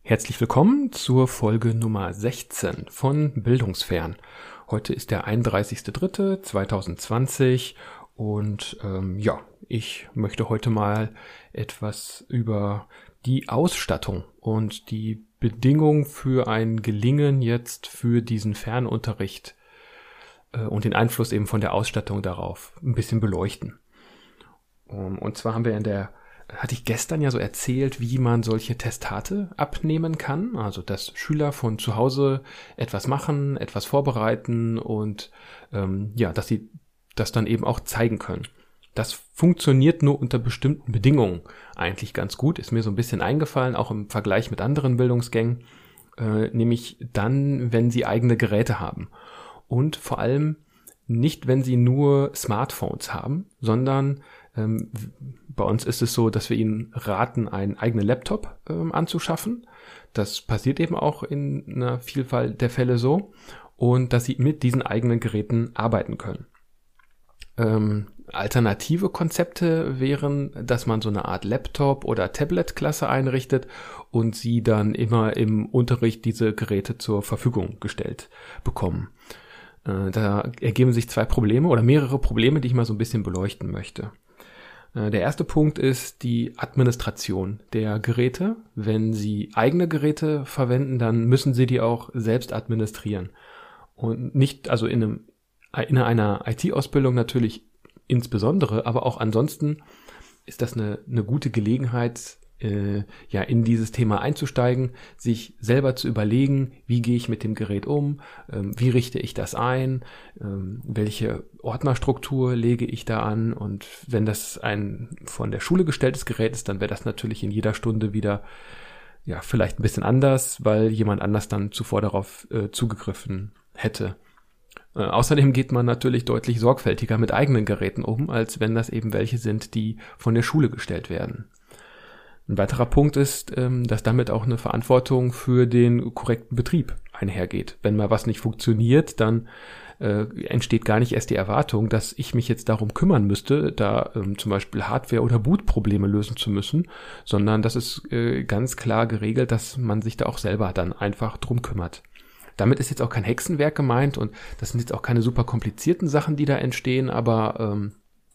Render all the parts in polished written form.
Herzlich willkommen zur Folge Nummer 16 von Bildungsfern. Heute ist der 31.03.2020 und ich möchte heute mal etwas über die Ausstattung und die Bedingungen für ein Gelingen jetzt für diesen Fernunterricht und den Einfluss eben von der Ausstattung darauf ein bisschen beleuchten. Und zwar hatte ich gestern ja so erzählt, wie man solche Testate abnehmen kann. Also, dass Schüler von zu Hause etwas machen, etwas vorbereiten und dass sie das dann eben auch zeigen können. Das funktioniert nur unter bestimmten Bedingungen eigentlich ganz gut. Ist mir so ein bisschen eingefallen, auch im Vergleich mit anderen Bildungsgängen. Nämlich dann, wenn sie eigene Geräte haben. Und vor allem nicht, wenn sie nur Smartphones haben, sondern bei uns ist es so, dass wir ihnen raten, einen eigenen Laptop anzuschaffen. Das passiert eben auch in einer Vielfalt der Fälle so. Und dass sie mit diesen eigenen Geräten arbeiten können. Alternative Konzepte wären, dass man so eine Art Laptop- oder Tablet-Klasse einrichtet und sie dann immer im Unterricht diese Geräte zur Verfügung gestellt bekommen. Da ergeben sich zwei Probleme oder mehrere Probleme, die ich mal so ein bisschen beleuchten möchte. Der erste Punkt ist die Administration der Geräte. Wenn Sie eigene Geräte verwenden, dann müssen Sie die auch selbst administrieren. Und nicht, also in einer IT-Ausbildung natürlich insbesondere, aber auch ansonsten ist das eine gute Gelegenheit, in dieses Thema einzusteigen, sich selber zu überlegen, wie gehe ich mit dem Gerät um, wie richte ich das ein, welche Ordnerstruktur lege ich da an, und wenn das ein von der Schule gestelltes Gerät ist, dann wäre das natürlich in jeder Stunde wieder vielleicht ein bisschen anders, weil jemand anders dann zuvor darauf zugegriffen hätte. Außerdem geht man natürlich deutlich sorgfältiger mit eigenen Geräten um, als wenn das eben welche sind, die von der Schule gestellt werden. Ein weiterer Punkt ist, dass damit auch eine Verantwortung für den korrekten Betrieb einhergeht. Wenn mal was nicht funktioniert, dann entsteht gar nicht erst die Erwartung, dass ich mich jetzt darum kümmern müsste, da zum Beispiel Hardware- oder Bootprobleme lösen zu müssen, sondern das ist ganz klar geregelt, dass man sich da auch selber dann einfach drum kümmert. Damit ist jetzt auch kein Hexenwerk gemeint und das sind jetzt auch keine super komplizierten Sachen, die da entstehen, aber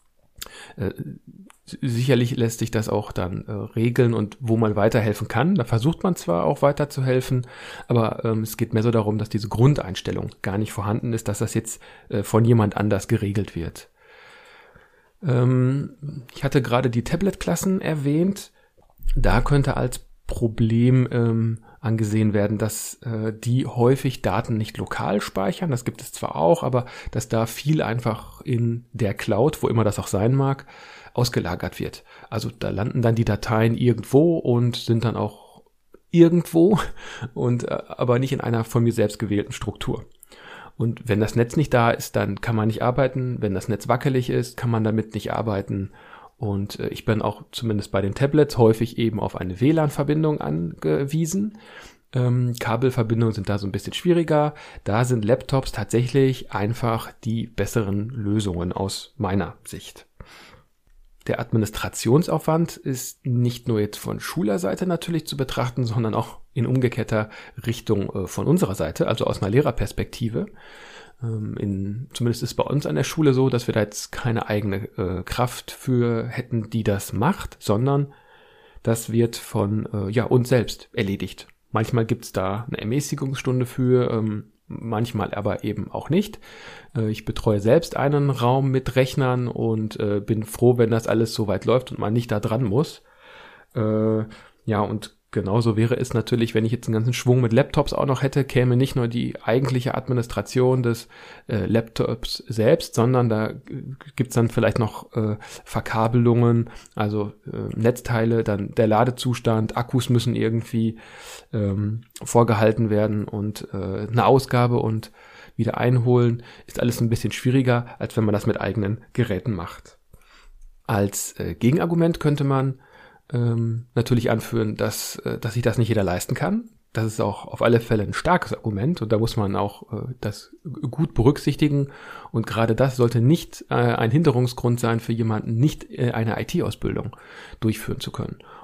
sicherlich lässt sich das auch dann regeln, und wo man weiterhelfen kann, da versucht man zwar auch weiterzuhelfen, aber es geht mehr so darum, dass diese Grundeinstellung gar nicht vorhanden ist, dass das jetzt von jemand anders geregelt wird. Ich hatte gerade die Tablet-Klassen erwähnt. Da könnte als Problem angesehen werden, dass die häufig Daten nicht lokal speichern. Das gibt es zwar auch, aber dass da viel einfach in der Cloud, wo immer das auch sein mag, ausgelagert wird. Also da landen dann die Dateien irgendwo und sind dann auch irgendwo und aber nicht in einer von mir selbst gewählten Struktur. Und wenn das Netz nicht da ist, dann kann man nicht arbeiten. Wenn das Netz wackelig ist, kann man damit nicht arbeiten. Und ich bin auch zumindest bei den Tablets häufig eben auf eine WLAN-Verbindung angewiesen. Kabelverbindungen sind da so ein bisschen schwieriger. Da sind Laptops tatsächlich einfach die besseren Lösungen aus meiner Sicht. Der Administrationsaufwand ist nicht nur jetzt von Schulerseite natürlich zu betrachten, sondern auch in umgekehrter Richtung von unserer Seite, also aus einer Lehrerperspektive. Zumindest ist bei uns an der Schule so, dass wir da jetzt keine eigene Kraft für hätten, die das macht, sondern das wird von uns selbst erledigt. Manchmal gibt's da eine Ermäßigungsstunde für, manchmal aber eben auch nicht. Ich betreue selbst einen Raum mit Rechnern und bin froh, wenn das alles so weit läuft und man nicht da dran muss. Und genauso wäre es natürlich, wenn ich jetzt einen ganzen Schwung mit Laptops auch noch hätte, käme nicht nur die eigentliche Administration des Laptops selbst, sondern da gibt's dann vielleicht noch Verkabelungen, also Netzteile, dann der Ladezustand, Akkus müssen irgendwie vorgehalten werden und eine Ausgabe und wieder einholen, ist alles ein bisschen schwieriger, als wenn man das mit eigenen Geräten macht. Als Gegenargument könnte man natürlich anführen, dass sich das nicht jeder leisten kann. Das ist auch auf alle Fälle ein starkes Argument und da muss man auch das gut berücksichtigen, und gerade das sollte nicht ein Hinderungsgrund sein für jemanden, nicht eine IT-Ausbildung durchführen zu können.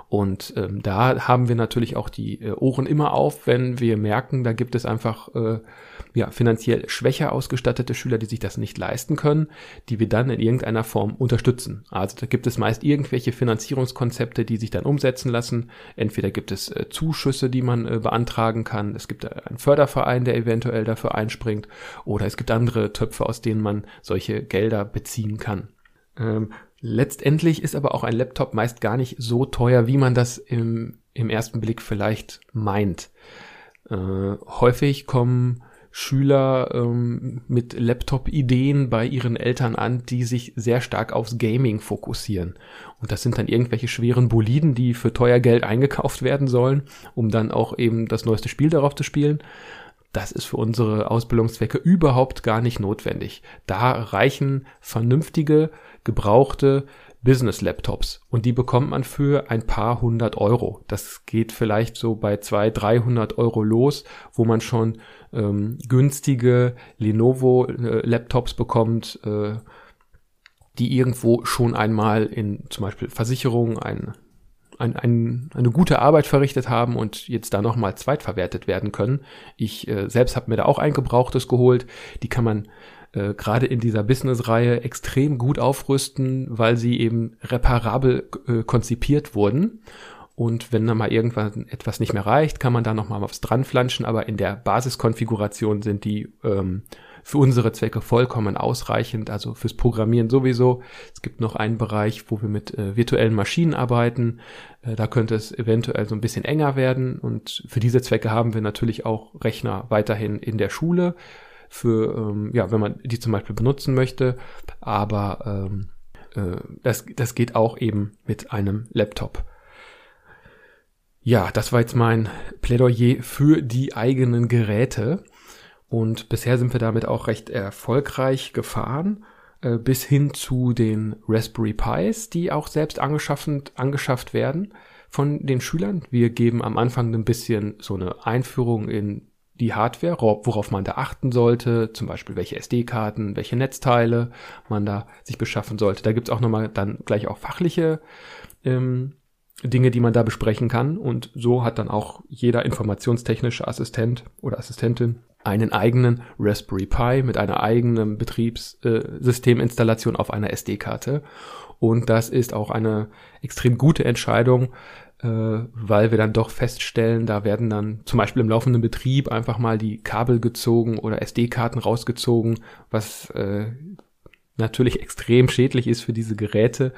Und da haben wir natürlich auch die Ohren immer auf, wenn wir merken, da gibt es einfach finanziell schwächer ausgestattete Schüler, die sich das nicht leisten können, die wir dann in irgendeiner Form unterstützen. Also da gibt es meist irgendwelche Finanzierungskonzepte, die sich dann umsetzen lassen. Entweder gibt es Zuschüsse, die man beantragen kann. Es gibt einen Förderverein, der eventuell dafür einspringt. Oder es gibt andere Töpfe, aus denen man solche Gelder beziehen kann. Letztendlich ist aber auch ein Laptop meist gar nicht so teuer, wie man das im ersten Blick vielleicht meint. Häufig kommen Schüler mit Laptop-Ideen bei ihren Eltern an, die sich sehr stark aufs Gaming fokussieren. Und das sind dann irgendwelche schweren Boliden, die für teuer Geld eingekauft werden sollen, um dann auch eben das neueste Spiel darauf zu spielen. Das ist für unsere Ausbildungszwecke überhaupt gar nicht notwendig. Da reichen vernünftige, gebrauchte Business-Laptops und die bekommt man für ein paar hundert Euro. Das geht vielleicht so bei 200-300 Euro los, wo man schon günstige Lenovo-Laptops bekommt, die irgendwo schon einmal in zum Beispiel Versicherungen eine gute Arbeit verrichtet haben und jetzt da nochmal zweitverwertet werden können. Ich selbst habe mir da auch ein gebrauchtes geholt. Die kann man gerade in dieser Business-Reihe extrem gut aufrüsten, weil sie eben reparabel konzipiert wurden. Und wenn dann mal irgendwann etwas nicht mehr reicht, kann man da nochmal was dran flanschen. Aber in der Basiskonfiguration sind die für unsere Zwecke vollkommen ausreichend, also fürs Programmieren sowieso. Es gibt noch einen Bereich, wo wir mit virtuellen Maschinen arbeiten. Da könnte es eventuell so ein bisschen enger werden. Und für diese Zwecke haben wir natürlich auch Rechner weiterhin in der Schule, für wenn man die zum Beispiel benutzen möchte. Aber das geht auch eben mit einem Laptop. Ja, das war jetzt mein Plädoyer für die eigenen Geräte. Und bisher sind wir damit auch recht erfolgreich gefahren, bis hin zu den Raspberry Pis, die auch selbst angeschafft werden von den Schülern. Wir geben am Anfang ein bisschen so eine Einführung in die Hardware, worauf man da achten sollte, zum Beispiel welche SD-Karten, welche Netzteile man da sich beschaffen sollte. Da gibt's auch nochmal dann gleich auch fachliche Dinge, die man da besprechen kann. Und so hat dann auch jeder informationstechnische Assistent oder Assistentin einen eigenen Raspberry Pi mit einer eigenen Betriebssysteminstallation auf einer SD-Karte. Und das ist auch eine extrem gute Entscheidung, weil wir dann doch feststellen, da werden dann zum Beispiel im laufenden Betrieb einfach mal die Kabel gezogen oder SD-Karten rausgezogen, was natürlich extrem schädlich ist für diese Geräte.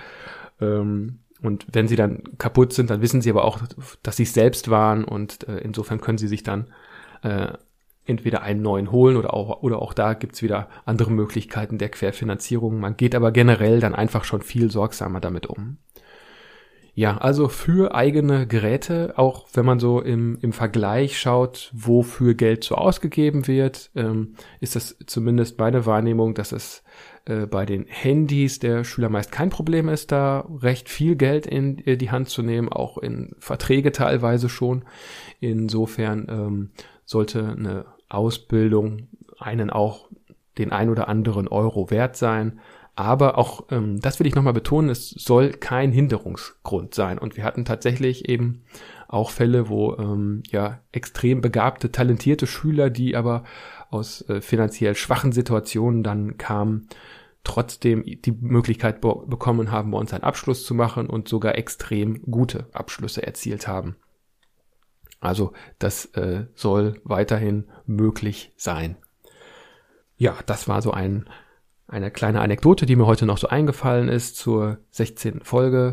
Und wenn sie dann kaputt sind, dann wissen sie aber auch, dass sie es selbst waren und insofern können sie sich dann entweder einen neuen holen oder auch da gibt's wieder andere Möglichkeiten der Querfinanzierung. Man geht aber generell dann einfach schon viel sorgsamer damit um. Ja, also für eigene Geräte, auch wenn man so im Vergleich schaut, wofür Geld so ausgegeben wird, ist das zumindest meine Wahrnehmung, dass es bei den Handys der Schüler meist kein Problem ist, da recht viel Geld in die Hand zu nehmen, auch in Verträge teilweise schon. Insofern sollte eine Ausbildung einen auch den ein oder anderen Euro wert sein. Aber auch, das will ich nochmal betonen, es soll kein Hinderungsgrund sein. Und wir hatten tatsächlich eben auch Fälle, wo extrem begabte, talentierte Schüler, die aber aus finanziell schwachen Situationen dann kamen, trotzdem die Möglichkeit bekommen haben, bei uns einen Abschluss zu machen und sogar extrem gute Abschlüsse erzielt haben. Also das soll weiterhin möglich sein. Ja, das war so eine kleine Anekdote, die mir heute noch so eingefallen ist zur 16. Folge.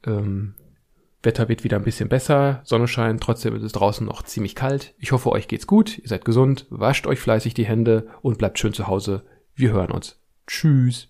Wetter wird wieder ein bisschen besser, Sonne scheint, trotzdem ist es draußen noch ziemlich kalt. Ich hoffe, euch geht's gut, ihr seid gesund, wascht euch fleißig die Hände und bleibt schön zu Hause. Wir hören uns. Tschüss.